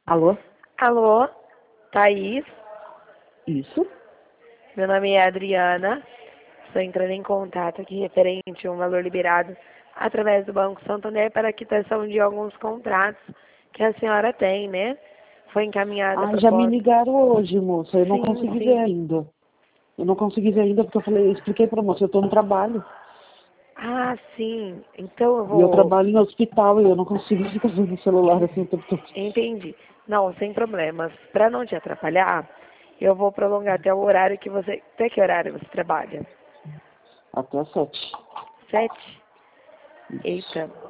Alô? Alô, Thaís, Isso? meu nome é Adriana, estou entrando em contato aqui referente a um valor liberado através do Banco Santander para a quitação de alguns contratos que a senhora tem, né? Foi encaminhada a Ah, já me proposta. ligaram hoje, moça. Eu não Sim, consegui ver sim. ainda. Eu não consegui ver ainda porque eu expliquei pra moça, eu tô no trabalho. Ah, sim. Então eu E eu vou. trabalho no hospital e eu não consigo ficar vendo o celular assim o tempo todo. Entendi. Não, sem problemas. Para não te atrapalhar, eu vou prolongar até o horário que você. Até que horário você trabalha? Até às 7. 7? Isso. Eita.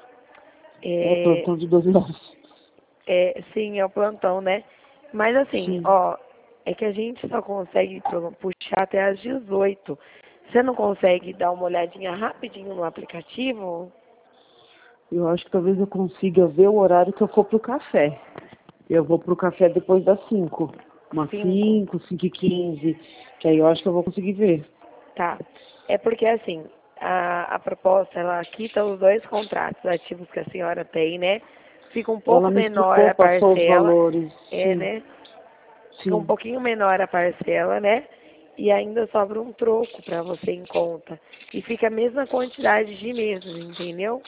É, É, plantão de 12 horas. sim, é o plantão, né? Mas assim, Sim. ó, é que a gente só consegue puxar até às 18. Você não consegue dar uma olhadinha rapidinho no aplicativo? Eu acho que talvez eu consiga ver o horário que eu for pro café. Eu vou pro café depois das 5. Umas 5, 5, 5h15. Que aí eu acho que eu vou conseguir ver. tá. É porque assim, a proposta, ela quita os dois contratos ativos que a senhora tem, né? Fica um Ela pouco me menor explicou, a passou os parcela, valores. Sim, né? Fica um sim, pouquinho menor a parcela, né? E ainda sobra um troco para você em conta. E fica a mesma quantidade de meses, entendeu?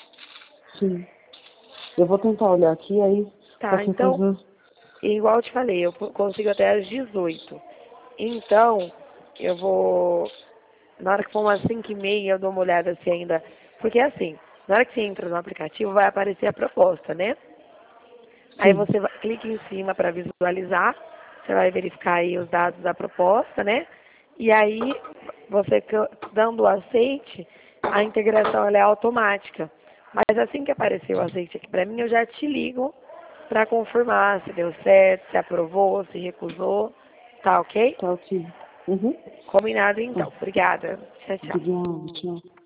sim. Eu vou tentar olhar aqui, aí Tá, qualquer então, coisa. igual eu te falei, eu consigo até às 18. Então, eu vou, na hora que for umas 5h30, eu dou uma olhada se ainda. Porque assim, na hora que você entra no aplicativo, vai aparecer a proposta, né? Aí Sim, você clica em cima para visualizar, você vai verificar aí os dados da proposta, né? E aí, você dando o aceite, a integração ela é automática. Mas assim que aparecer o aceite aqui para mim, eu já te ligo para confirmar se deu certo, se aprovou, se recusou, tá ok? tá ok. Uhum. Combinado Tá. então. Obrigada. Tchau, tchau. Obrigada, tchau.